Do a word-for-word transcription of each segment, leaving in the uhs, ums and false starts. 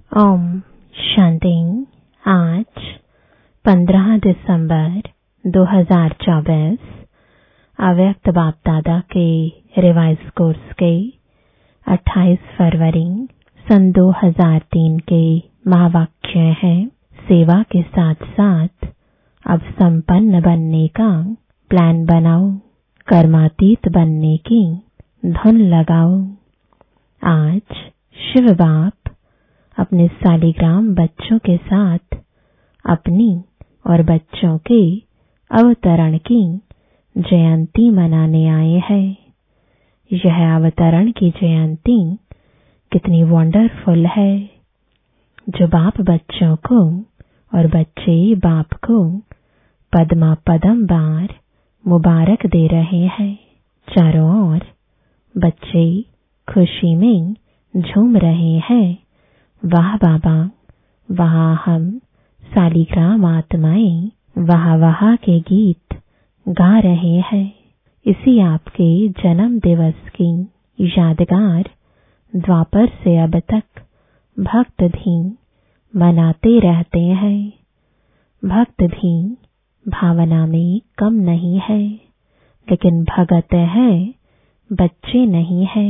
ओम शांति। आज पंद्रह दिसंबर दो हज़ार चौबीस अव्यक्त बाप दादा के रिवाइज कोर्स के अट्ठाईस फरवरी सन दो हज़ार तीन के महावाक्य हैं। सेवा के साथ साथ अब संपन्न बनने का प्लान बनाओ, कर्मातीत बनने की धुन लगाओ। आज शिव बाप अपने सालिग्राम बच्चों के साथ अपनी और बच्चों के अवतरण की जयंती मनाने आए हैं। यह अवतरण की जयंती कितनी वंडरफुल है, जो बाप बच्चों को और बच्चे बाप को पद्मा पदम बार मुबारक दे रहे हैं। चारों ओर बच्चे खुशी में झूम रहे हैं। वाह बाबा, वहाँ हम सालिग्राम आत्माएं वाह वाह के गीत गा रहे हैं। इसी आपके जन्म दिवस की यादगार द्वापर से अब तक भक्त भी मनाते रहते हैं। भक्त भी भावना में कम नहीं है, लेकिन भगत है, बच्चे नहीं है।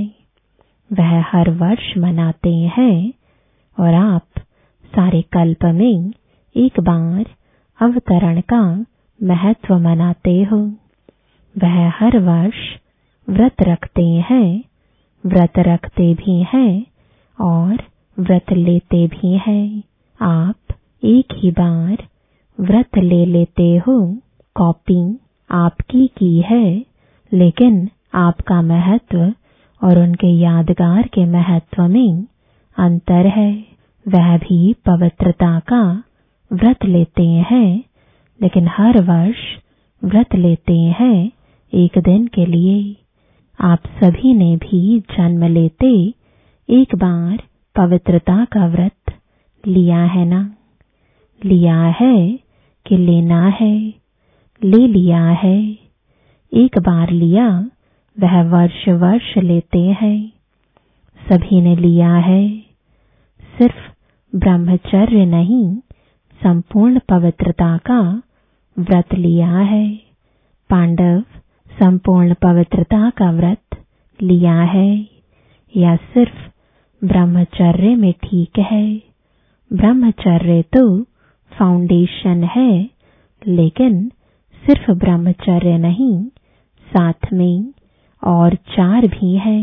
वह हर वर्ष मनाते हैं और आप सारे कल्प में एक बार अवतरण का महत्व मनाते हो। वह हर वर्ष व्रत रखते हैं, व्रत रखते भी हैं और व्रत लेते भी हैं। आप एक ही बार व्रत ले लेते हो। कॉपी आपकी की है, लेकिन आपका महत्व और उनके यादगार के महत्व में अंतर है। वह भी पवित्रता का व्रत लेते हैं, लेकिन हर वर्ष व्रत लेते हैं एक दिन के लिए। आप सभी ने भी जन्म लेते एक बार पवित्रता का व्रत लिया है ना? लिया है कि लेना है? ले लिया है। एक बार लिया, वह वर्ष वर्ष लेते हैं। सभी ने लिया है। सिर्फ ब्रह्मचर्य नहीं, संपूर्ण पवित्रता का व्रत लिया है। पांडव संपूर्ण पवित्रता का व्रत लिया है या सिर्फ ब्रह्मचर्य में ठीक है? ब्रह्मचर्य तो फाउंडेशन है, लेकिन सिर्फ ब्रह्मचर्य नहीं, साथ में और चार भी है।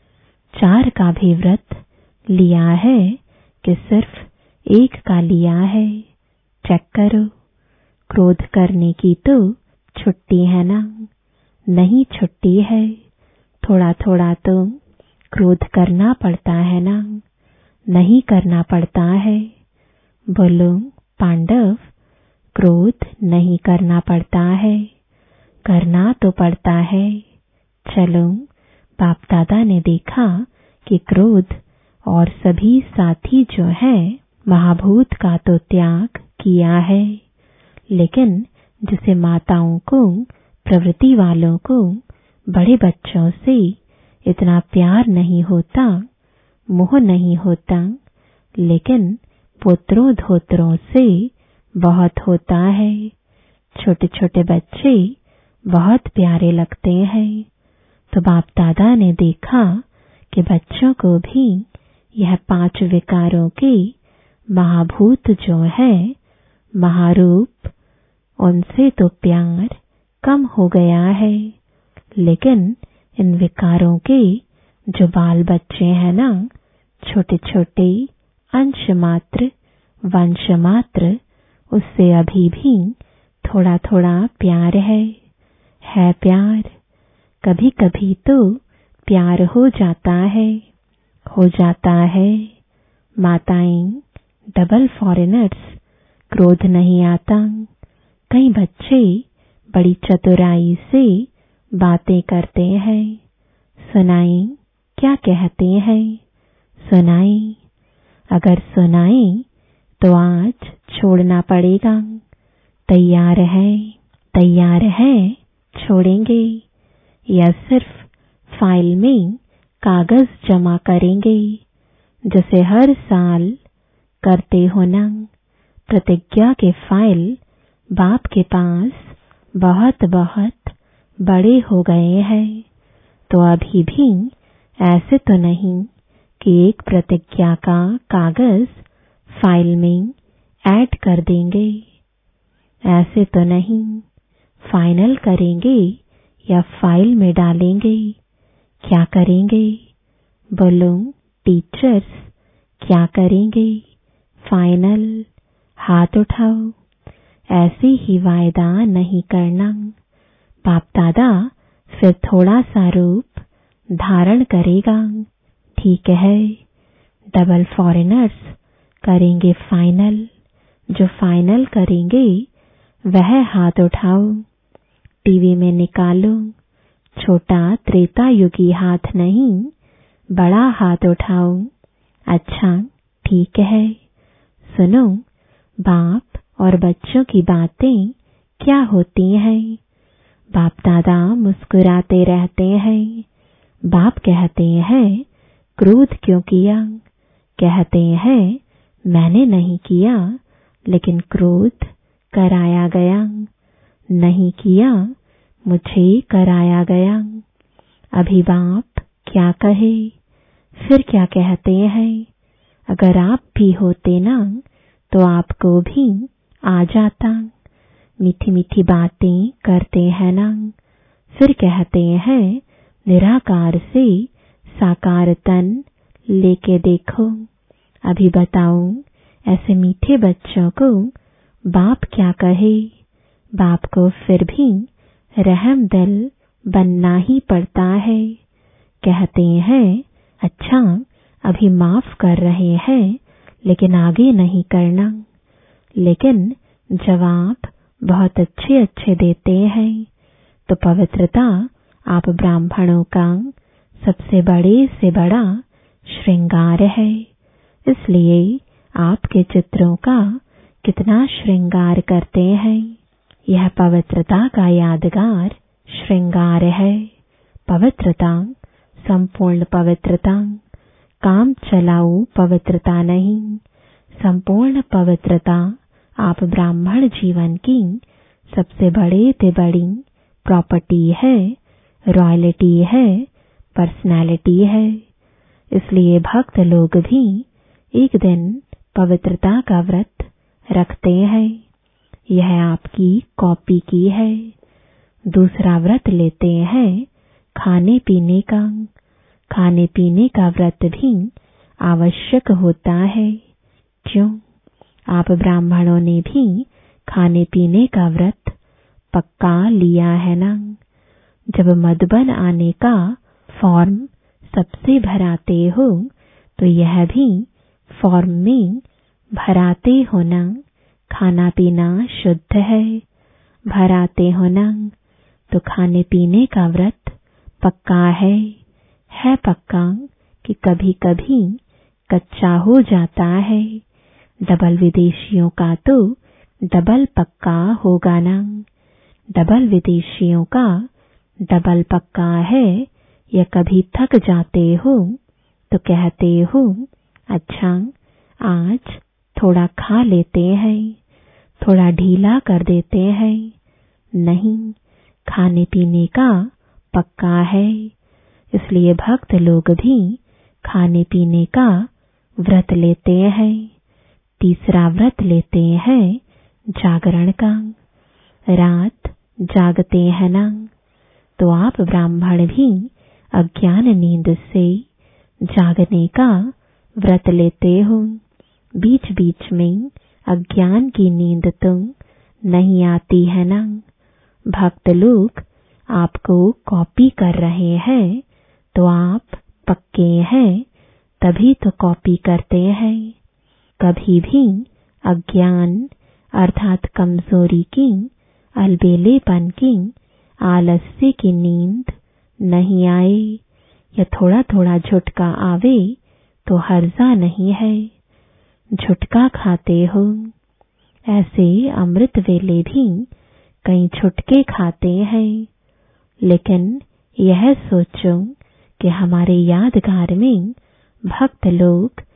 चार का भी व्रत लिया है कि सिर्फ एक का लिया है? चेक करो। क्रोध करने की तो छुट्टी है ना? नहीं छुट्टी है। थोड़ा थोड़ा तो क्रोध करना पड़ता है ना? नहीं करना पड़ता है। बोलो पांडव, क्रोध नहीं करना पड़ता है? करना तो पड़ता है। चलो, बाप दादा ने देखा कि क्रोध और सभी साथी जो है महाभूत का तो त्याग किया है, लेकिन जिसे माताओं को, प्रवृत्ति वालों को बड़े बच्चों से इतना प्यार नहीं होता, मोह नहीं होता, लेकिन पुत्रों धोत्रों से बहुत होता है। छोटे छोटे बच्चे बहुत प्यारे लगते हैं। तो बाप दादा ने देखा कि बच्चों को भी यह पांच विकारों के महाभूत जो है, महारूप, उनसे तो प्यार कम हो गया है, लेकिन इन विकारों के जो बाल बच्चे हैं ना, छोटे छोटे अंश मात्र, वंश मात्र, उससे अभी भी थोड़ा थोड़ा प्यार है। है प्यार। कभी कभी तो प्यार हो जाता है, हो जाता है। माताएं डबल फॉरेनर्स, क्रोध नहीं आता। कई बच्चे बड़ी चतुराई से बातें करते हैं। सुनाई क्या कहते हैं? सुनाई। अगर सुनाई तो आज छोड़ना पड़ेगा। तैयार है? तैयार है? छोड़ेंगे या सिर्फ फाइल में कागज जमा करेंगे? जैसे हर साल करते हो ना। प्रतिज्ञा के फाइल बाप के पास बहुत बहुत बड़े हो गए हैं, तो अभी भी ऐसे तो नहीं कि एक प्रतिज्ञा का कागज फाइल में ऐड कर देंगे। ऐसे तो नहीं फाइनल करेंगे या फाइल में डालेंगे। क्या करेंगे? बोलो टीचर्स, क्या करेंगे? फाइनल। हाथ उठाओ। ऐसे ही वायदा नहीं करना। बाप दादा फिर थोड़ा सा रूप धारण करेगा। ठीक है, डबल फॉरेनर्स करेंगे फाइनल। जो फाइनल करेंगे वह हाथ उठाओ। टीवी में निकालो छोटा त्रेता युगी हाथ नहीं, बड़ा हाथ उठाओ। अच्छा ठीक है। सुनो, बाप और बच्चों की बातें क्या होती हैं? बाप दादा मुस्कुराते रहते हैं। बाप कहते हैं क्रोध क्यों किया? कहते हैं मैंने नहीं किया, लेकिन क्रोध कराया गया। नहीं किया, मुझे कराया गया। अभी बाप क्या कहे? फिर क्या कहते हैं? अगर आप भी होते ना तो आपको भी आ जाता। मीठी मीठी बातें करते हैं ना। फिर कहते हैं निराकार से साकार तन लेके देखो। अभी बताओ ऐसे मीठे बच्चों को बाप क्या कहे? बाप को फिर भी रहम दिल बनना ही पड़ता है। कहते हैं अच्छा अभी माफ कर रहे हैं, लेकिन आगे नहीं करना। लेकिन जवाब बहुत अच्छे अच्छे देते हैं। तो पवित्रता आप ब्राह्मणों का सबसे बड़े से बड़ा श्रृंगार है। इसलिए आपके चित्रों का कितना श्रृंगार करते हैं। यह पवित्रता का यादगार श्रृंगार है। पवित्रता, संपूर्ण पवित्रता, काम चलाऊ पवित्रता नहीं। संपूर्ण पवित्रता आप ब्राह्मण जीवन की सबसे बड़े से बड़ी प्रॉपर्टी है, रॉयल्टी है, पर्सनैलिटी है। इसलिए भक्त लोग भी एक दिन पवित्रता का व्रत रखते हैं। यह आपकी कॉपी की है। दूसरा व्रत लेते हैं खाने पीने का। खाने पीने का व्रत भी आवश्यक होता है। क्यों? आप ब्राह्मणों ने भी खाने पीने का व्रत पक्का लिया है ना। जब मधुबन आने का फॉर्म सबसे भराते हो तो यह भी फॉर्म में भराते हो ना। खाना पीना शुद्ध है। भराते हो ना तो खाने पीने का व्रत पक्का है। है पक्का कि कभी कभी कच्चा हो जाता है। डबल विदेशियों का तो डबल पक्का होगा ना। डबल विदेशियों का डबल पक्का है। या कभी थक जाते हो तो कहते हो अच्छा आज थोड़ा खा लेते हैं, थोड़ा ढीला कर देते हैं। नहीं, खाने पीने का पक्का है। इसलिए भक्त लोग भी खाने पीने का व्रत लेते हैं। तीसरा व्रत लेते हैं जागरण का। रात जागते हैं ना। तो आप ब्राह्मण भी अज्ञान नींद से जागने का व्रत लेते हो। बीच बीच में अज्ञान की नींद तो नहीं आती है ना। भक्त लोग आपको कॉपी कर रहे हैं तो आप पक्के हैं, तभी तो कॉपी करते हैं। कभी भी अज्ञान अर्थात कमजोरी की, अलबेलेपन की, आलस्य की नींद नहीं आए या थोड़ा थोड़ा झुटका आवे तो हर्जा नहीं है। झुटका खाते हो। ऐसे अमृत वेले भी कई झुटके खाते हैं। लेकिन यह सोचो कि हमारे यादगार में भक्त लोग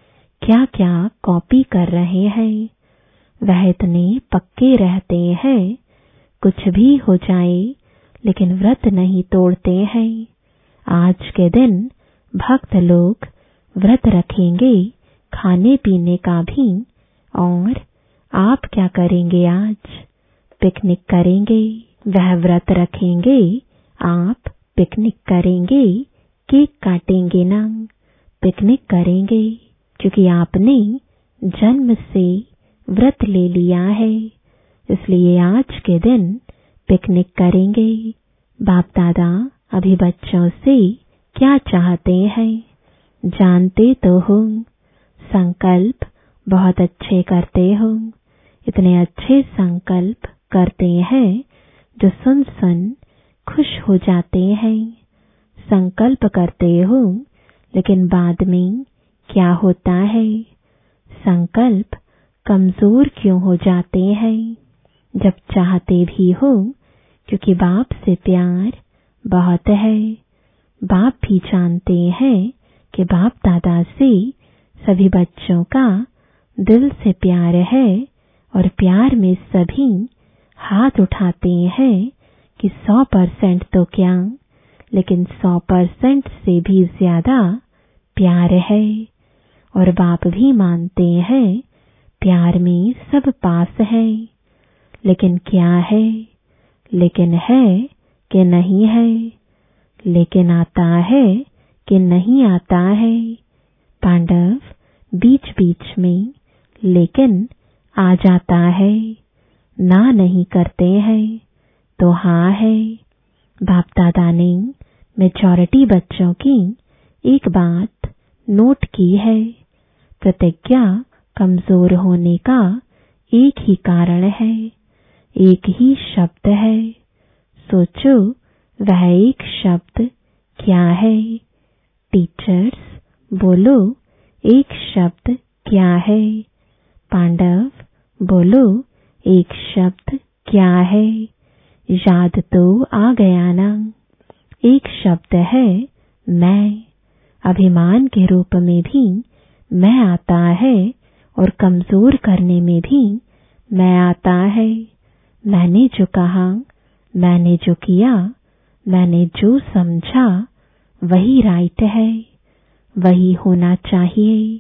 क्या क्या कॉपी कर रहे हैं। वह इतने पक्के रहते हैं, कुछ भी हो जाए लेकिन व्रत नहीं तोड़ते हैं। आज के दिन भक्त लोग व्रत रखेंगे खाने पीने का भी। और आप क्या करेंगे आज? पिकनिक करेंगे। वह व्रत रखेंगे, आप पिकनिक करेंगे। केक काटेंगे ना, पिकनिक करेंगे, क्योंकि आपने जन्म से व्रत ले लिया है। इसलिए आज के दिन पिकनिक करेंगे। बाप दादा अभी बच्चों से क्या चाहते हैं जानते तो हो। संकल्प बहुत अच्छे करते हो। इतने अच्छे संकल्प करते हैं जो सुन सुन खुश हो जाते हैं। संकल्प करते हो लेकिन बाद में क्या होता है? संकल्प कमजोर क्यों हो जाते हैं जब चाहते भी हो? क्योंकि बाप से प्यार बहुत है। बाप भी जानते हैं कि बाप दादा से सभी बच्चों का दिल से प्यार है और प्यार में सभी हाथ उठाते हैं कि सौ परसेंट तो क्या, लेकिन सौ परसेंट से भी ज्यादा प्यार है। और बाप भी मानते हैं प्यार में सब पास है। लेकिन क्या है? लेकिन है कि नहीं है? लेकिन आता है कि नहीं आता है? पांडव बीच बीच में लेकिन आ जाता है। ना नहीं करते हैं तो हाँ है। बाप दादा ने मेजॉरिटी बच्चों की एक बात नोट की है। प्रतिज्ञा कमजोर होने का एक ही कारण है, एक ही शब्द है। सोचो वह एक शब्द क्या है? टीचर्स बोलो एक शब्द क्या है? पांडव बोलो एक शब्द क्या है? याद तो आ गया ना? एक शब्द है मैं। अभिमान के रूप में भी मैं आता है और कमजोर करने में भी मैं आता है। मैंने जो कहा, मैंने जो किया, मैंने जो समझा वही राइट है, वही होना चाहिए।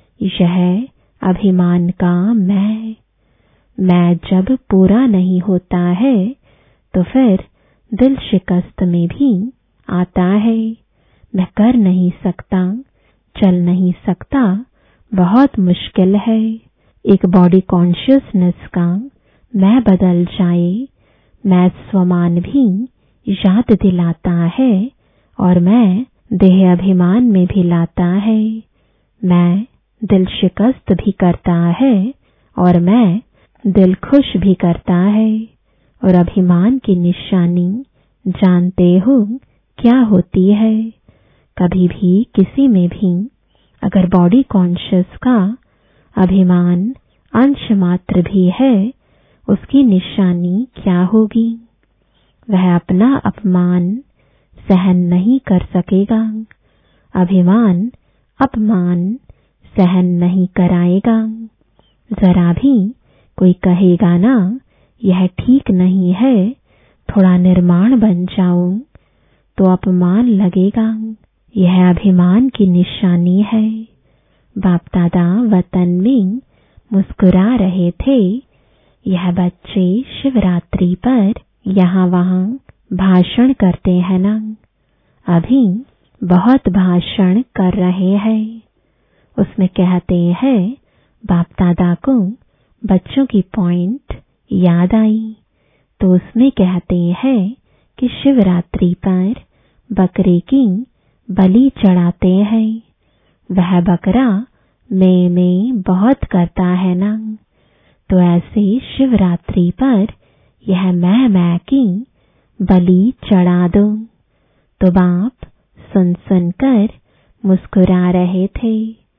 यह अभिमान का मैं। मैं जब पूरा नहीं होता है तो फिर दिल शिकस्त में भी आता है। मैं कर नहीं सकता, चल नहीं सकता, बहुत मुश्किल है। एक बॉडी कॉन्शियसनेस का मैं बदल जाए, मैं स्वमान भी याद दिलाता है और मैं देह अभिमान में भी लाता है। मैं दिल शिकस्त भी करता है और मैं दिल खुश भी करता है। और अभिमान की निशानी जानते हो क्या होती है? कभी भी किसी में भी अगर बॉडी कॉन्शियस का अभिमान अंश मात्र भी है, उसकी निशानी क्या होगी? वह अपना अपमान सहन नहीं कर सकेगा। अभिमान अपमान सहन नहीं कराएगा। जरा भी कोई कहेगा ना यह ठीक नहीं है, थोड़ा निर्माण बन जाओ, तो अपमान लगेगा। यह अभिमान की निशानी है। बाप दादा वतन में मुस्कुरा रहे थे। यह बच्चे शिवरात्रि पर यहाँ वहाँ भाषण करते हैं ना, अभी बहुत भाषण कर रहे हैं। उसमें कहते हैं बाप दादा को बच्चों की पॉइंट याद आई, तो उसमें कहते हैं कि शिवरात्रि पर बकरे की बलि चढ़ाते हैं। वह बकरा मैं मैं बहुत करता है ना, तो ऐसे शिवरात्रि पर यह मैं मैं की बलि चढ़ा दो। तो बाप सुन सुनकर मुस्कुरा रहे थे।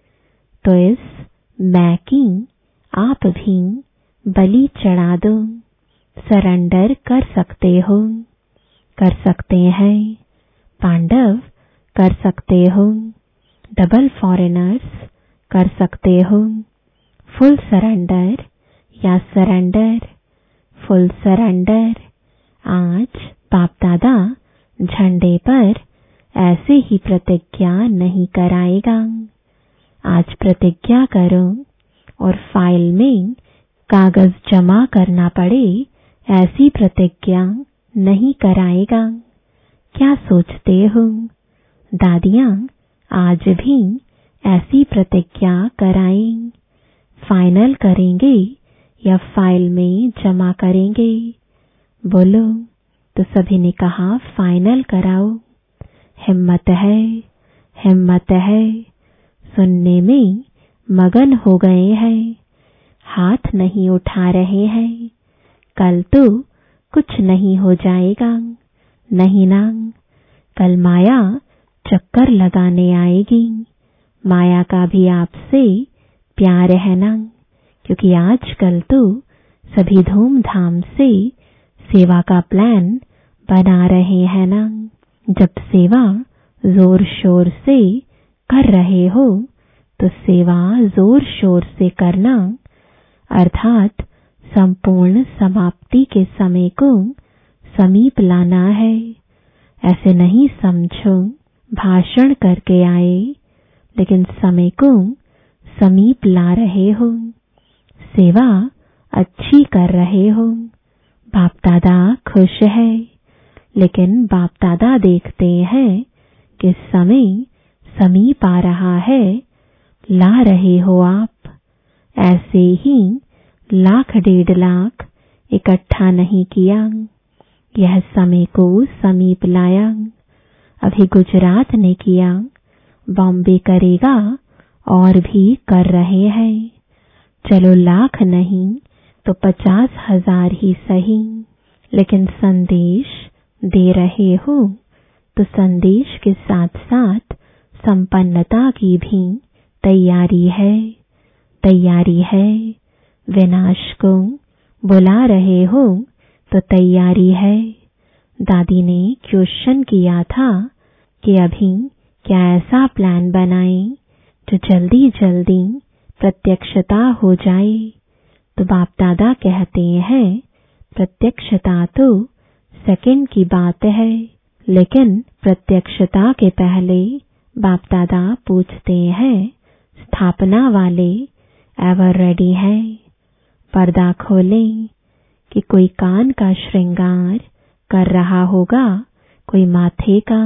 तो इस मैं की आप भी बलि चढ़ा दो। सरेंडर कर सकते हो, कर सकते हैं। पांडव कर सकते हो। डबल फॉरेनर्स कर सकते हो। फुल सरेंडर या सरेंडर, फुल सरेंडर। आज बाप दादा झंडे पर ऐसे ही प्रतिज्ञा नहीं कराएगा। आज प्रतिज्ञा करो और फाइल में कागज जमा करना पड़े ऐसी प्रतिज्ञा नहीं कराएगा। क्या सोचते हो? दादियां आज भी ऐसी प्रतिज्ञा कराएं। फाइनल करेंगे या फाइल में जमा करेंगे? बोलो। तो सभी ने कहा फाइनल कराओ। हिम्मत है, हिम्मत है। सुनने में मगन हो गए हैं, हाथ नहीं उठा रहे हैं। कल तो कुछ नहीं हो जाएगा, नहीं ना। कल माया चक्कर लगाने आएगी। माया का भी आपसे प्यार है ना, क्योंकि आजकल तो सभी धूमधाम से सेवा का प्लान बना रहे हैं ना। जब सेवा जोर शोर से कर रहे हो तो सेवा जोर शोर से करना, अर्थात संपूर्ण समाप्ति के समय को समीप लाना है। ऐसे नहीं समझो भाषण करके आए लेकिन समय को समीप ला रहे हो, सेवा अच्छी कर रहे हो। बाप दादा खुश है, लेकिन बाप दादा देखते हैं कि समय समीप आ रहा है, ला रहे हो आप। ऐसे ही लाख डेढ़ लाख इकट्ठा नहीं किया, यह समय को समीप लाया। अभी गुजरात ने किया, बॉम्बे करेगा और भी कर रहे हैं। चलो लाख नहीं तो पचास हजार ही सही, लेकिन संदेश दे रहे हो तो संदेश के साथ साथ संपन्नता की भी तैयारी है, तैयारी है। विनाश को बुला रहे हो तो तैयारी है। दादी ने क्वेश्चन किया था कि अभी क्या ऐसा प्लान बनाएं जो जल्दी जल्दी प्रत्यक्षता हो जाए। तो बाप दादा कहते हैं प्रत्यक्षता तो सेकंड की बात है, लेकिन प्रत्यक्षता के पहले बाप दादा पूछते हैं स्थापना वाले एवर रेडी है? पर्दा खोलें कि कोई कान का श्रृंगार कर रहा होगा, कोई माथे का।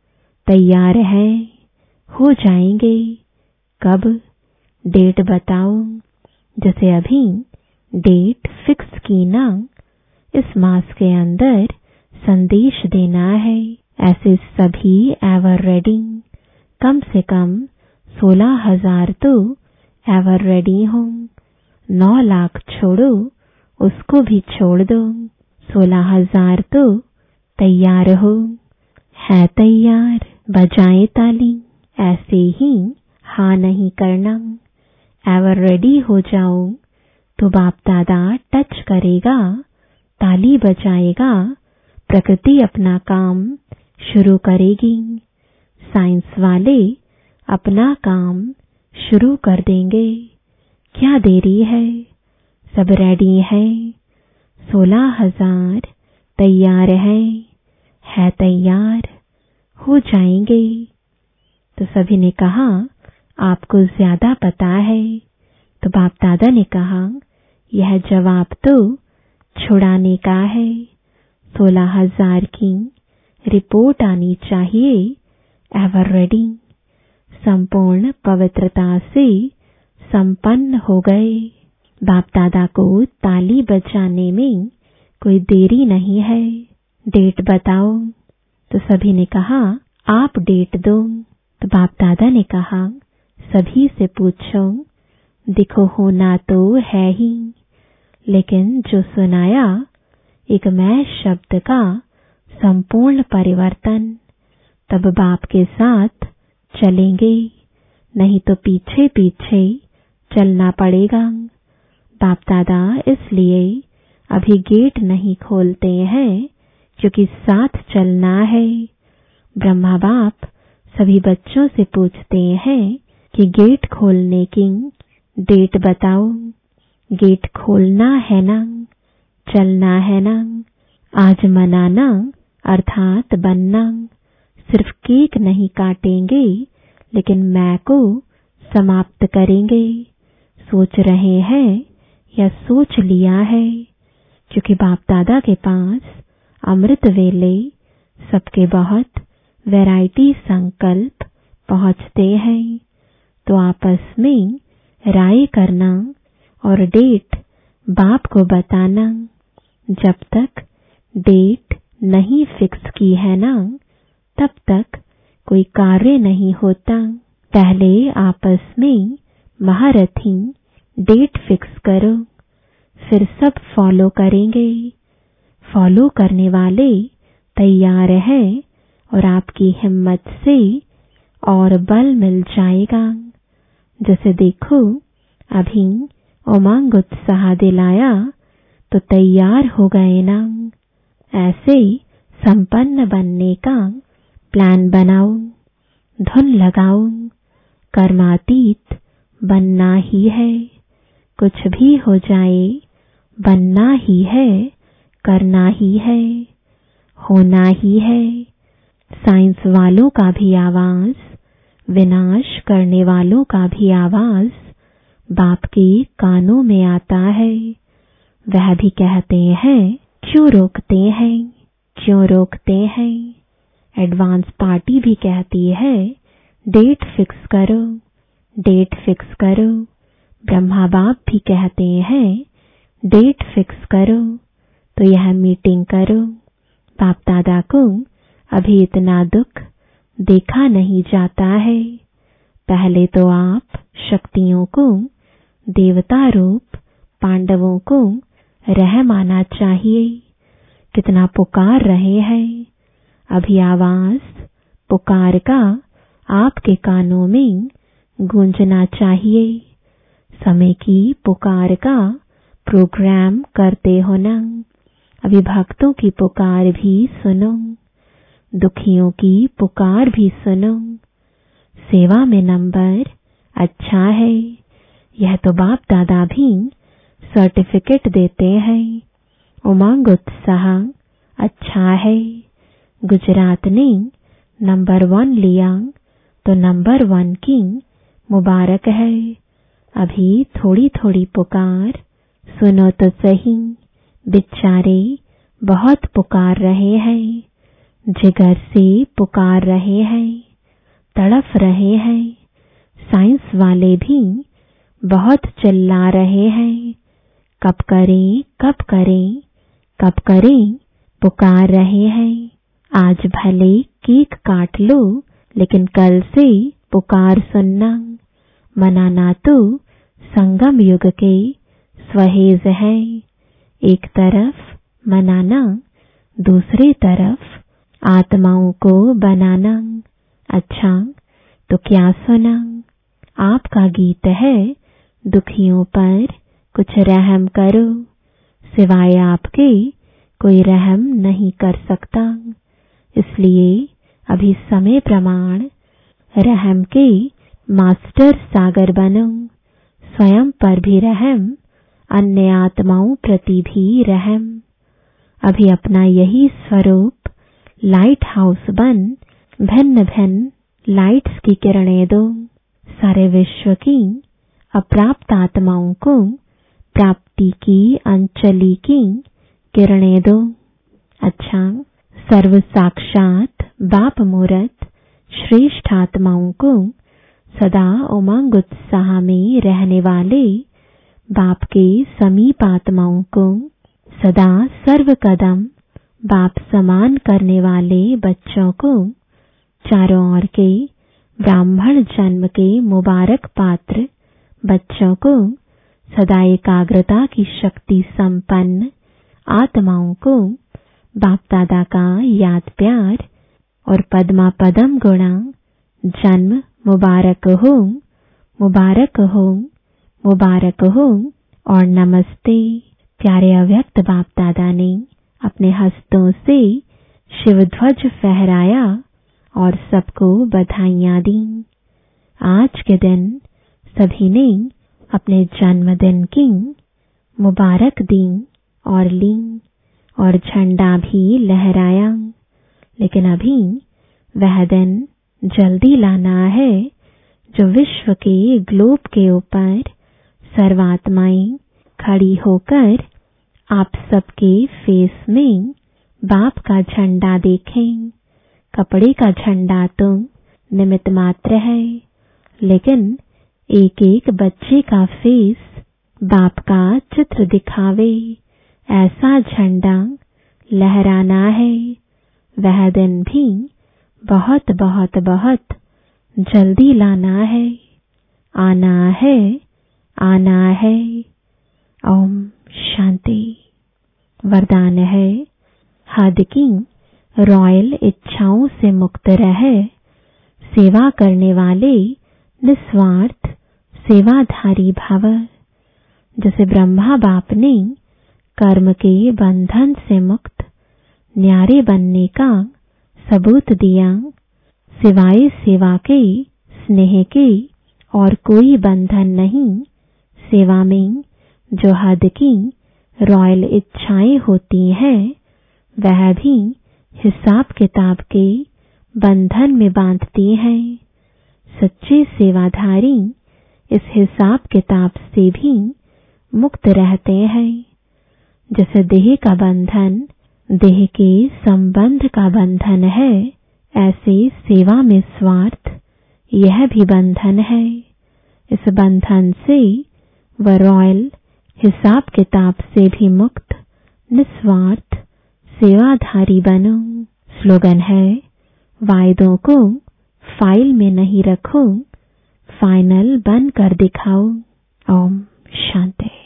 तैयार है, हो जाएंगे। कब? डेट बताओ। जैसे अभी डेट फिक्स की ना, इस मास के अंदर संदेश देना है। ऐसे सभी एवर रेडी, कम से कम सोलह हजार तो एवर रेडी हो। नौ लाख छोड़ो, उसको भी छोड़ दो, सोलह हजार तो तैयार हो। है तैयार? बजाए ताली। ऐसे ही हाँ नहीं करना। एवर रेडी हो जाओ तो बाप दादा टच करेगा, ताली बजाएगा, प्रकृति अपना काम शुरू करेगी। साइंस वाले अपना काम शुरू कर देंगे। क्या देरी है? सब रेडी है। सोलह हजार तैयार है, है तैयार, हो जाएंगे। तो सभी ने कहा आपको ज्यादा पता है। तो बाप दादा ने कहा यह जवाब तो छुड़ाने का है। सोलह हजार की रिपोर्ट आनी चाहिए। एवर रेडी, संपूर्ण पवित्रता से संपन्न हो गए। बाप दादा को ताली बजाने में कोई देरी नहीं है। डेट बताओ। तो सभी ने कहा आप डेट दो। तो बाप दादा ने कहा सभी से पूछो, देखो होना तो है ही, लेकिन जो सुनाया एक मैं शब्द का संपूर्ण परिवर्तन। तब बाप के साथ चलेंगे, नहीं तो पीछे पीछे चलना पड़ेगा। बाप दादा इसलिए अभी गेट नहीं खोलते हैं क्योंकि साथ चलना है। ब्रह्मा बाप सभी बच्चों से पूछते हैं कि गेट खोलने की डेट बताओ। गेट खोलना है ना, चलना है ना, आज मनाना अर्थात बनना। सिर्फ केक नहीं काटेंगे, लेकिन मैं को समाप्त करेंगे। सोच रहे हैं या सोच लिया है, क्योंकि बाप दादा के पास अमृत वेले सबके बहुत वैरायटी संकल्प पहुंचते हैं। तो आपस में राय करना और डेट बाप को बताना। जब तक डेट नहीं फिक्स की है ना, तब तक कोई कार्य नहीं होता। पहले आपस में महारथी डेट फिक्स करो, फिर सब फॉलो करेंगे। फॉलो करने वाले तैयार हैं और आपकी हिम्मत से और बल मिल जाएगा। जैसे देखो, अभी उमंग उत्साह दिलाया तो तैयार हो गए ना। ऐसे संपन्न बनने का प्लान बनाओ, धुन लगाओ। कर्मातीत बनना ही है, कुछ भी हो जाए बनना ही है, करना ही है, होना ही है। साइंस वालों का भी आवाज, विनाश करने वालों का भी आवाज बाप के कानों में आता है। वह भी कहते हैं, क्यों रोकते हैं, क्यों रोकते हैं। एडवांस पार्टी भी कहती है, डेट फिक्स करो, डेट फिक्स करो। ब्रह्मा बाप भी कहते हैं, डेट फिक्स करो, तो यह मीटिंग करो। बाप दादा को अभी इतना दुख देखा नहीं जाता है। पहले तो आप शक्तियों को देवता रूप पांडवों को रहम आना चाहिए। कितना पुकार रहे हैं, अभी आवाज पुकार का आपके कानों में गूंजना चाहिए। समय की पुकार का प्रोग्राम करते हो ना। अभी भक्तों की पुकार भी सुनो, दुखियों की पुकार भी सुनो। सेवा में नंबर अच्छा है, यह तो बाप दादा भी सर्टिफिकेट देते हैं। उमंग उत्साह अच्छा है। गुजरात ने नंबर वन लिया तो नंबर वन की मुबारक है। अभी थोड़ी थोड़ी पुकार सुनो तो सही, बेचारे बहुत पुकार रहे हैं, जिगर से पुकार रहे हैं, तड़फ रहे हैं। साइंस वाले भी बहुत चिल्ला रहे हैं, कब करें कब करें कब करें, पुकार रहे हैं। आज भले केक काट लो, लेकिन कल से पुकार सुनना। मनाना तो संगम युग के सहेज है। एक तरफ मनाना, दूसरी तरफ आत्माओं को बनाना। अच्छा, तो क्या सुना? आपका गीत है, दुखियों पर कुछ रहम करो। सिवाय आपके कोई रहम नहीं कर सकता। इसलिए अभी समय प्रमाण रहम के मास्टर सागर बनो। स्वयं पर भी रहम, अन्य आत्माओं प्रति भी रहम। अभी अपना यही स्वरूप लाइट हाउस बन भिन्न भिन्न लाइट्स की किरणें दो। सारे विश्व की अप्राप्त आत्माओं को प्राप्ति की अंजलि की किरणें दो। अच्छा, सर्व साक्षात बाप मूरत श्रेष्ठ आत्माओं को सदा उमंग उत्साह में रहने वाले बाप के समीप आत्माओं को सदा सर्व कदम बाप समान करने वाले बच्चों को, चारों ओर के ब्राह्मण जन्म के मुबारक पात्र बच्चों को, सदा एकाग्रता की शक्ति संपन्न आत्माओं को बाप दादा का याद प्यार और पद्मा पदम गुणा जन्म मुबारक हो, मुबारक हो, मुबारक हो और नमस्ते। प्यारे अव्यक्त बाप दादा ने अपने हस्तों से शिव ध्वज फहराया और सबको बधाइयां दी। आज के दिन सभी ने अपने जन्मदिन की मुबारक दी और ली और झंडा भी लहराया, लेकिन अभी वह दिन जल्दी लाना है जो विश्व के ग्लोब के ऊपर सर्वात्माएं खड़ी होकर आप सबके फेस में बाप का झंडा देखें। कपड़े का झंडा तो निमित्त मात्र है, लेकिन एक एक बच्चे का फेस बाप का चित्र दिखावे ऐसा झंडा लहराना है। वह दिन भी बहुत बहुत बहुत जल्दी लाना है, आना है, आना है। ओम शांति। वरदान है, हद की रॉयल इच्छाओं से मुक्त रहे, सेवा करने वाले निस्वार्थ सेवाधारी भव। जैसे ब्रह्मा बाप ने कर्म के बंधन से मुक्त न्यारे बनने का सबूत दिया, सिवाय सेवा के स्नेह के और कोई बंधन नहीं। सेवा में जो हद की रॉयल इच्छाएं होती हैं, वह भी हिसाब किताब के बंधन में बांधती हैं। सच्चे सेवाधारी इस हिसाब किताब से भी मुक्त रहते हैं। जैसे देह का बंधन देह के संबंध का बंधन है, ऐसे सेवा में स्वार्थ यह भी बंधन है। इस बंधन से वह रॉयल हिसाब किताब से भी मुक्त निस्वार्थ सेवाधारी बनो। स्लोगन है, वायदों को फाइल में नहीं रखो, फाइनल बन कर दिखाओ। ओम शांति।